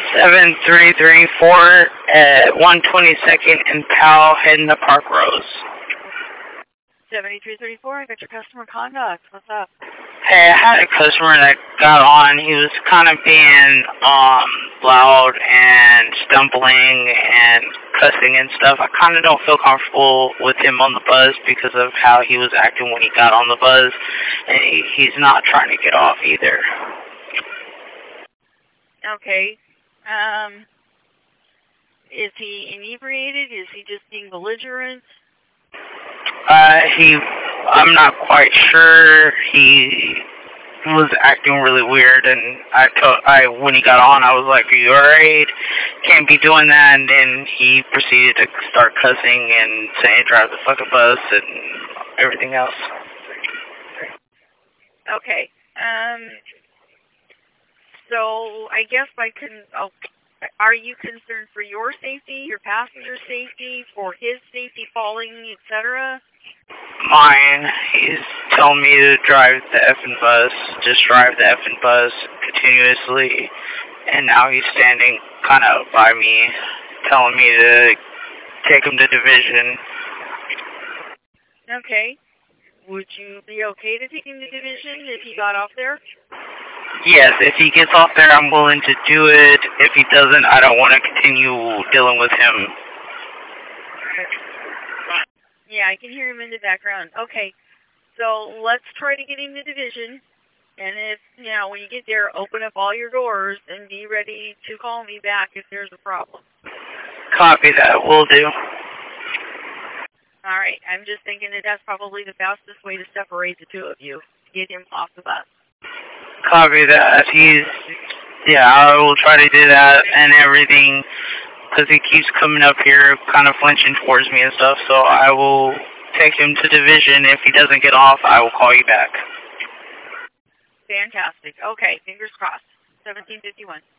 7334 at 122nd and Powell, heading to Park Rose. 7334, I got your customer conduct. What's up? Hey, I had a customer that got on. He was kind of being loud and stumbling and cussing and stuff. I kind of don't feel comfortable with him on the bus because of how he was acting when he got on the bus. And he's not trying to get off either. Okay. Is he inebriated? Is he just being belligerent? I'm not quite sure. He was acting really weird, and when he got on, I was like, "Are you alright? Can't be doing that." And then he proceeded to start cussing and saying, "Drive the fucking bus," and everything else. Okay. So I guess I couldn't. Oh, are you concerned for your safety, your passenger safety, for his safety falling, etc.? Mine. He's telling me to drive the effing bus, just drive the effing bus continuously, and now he's standing kind of by me, telling me to take him to division. Okay. Would you be okay to take him to division if he got off there? Yes, if he gets off there, I'm willing to do it. If he doesn't, I don't want to continue dealing with him. Yeah, I can hear him in the background. Okay, so let's try to get him to division. And if, when you get there, open up all your doors and be ready to call me back if there's a problem. Copy that. Will do. All right, I'm just thinking that that's probably the fastest way to separate the two of you, to get him off the bus. Copy that. I will try to do that and everything, because he keeps coming up here kind of flinching towards me and stuff, so I will take him to division. If he doesn't get off, I will call you back. Fantastic. Okay, fingers crossed. 1751.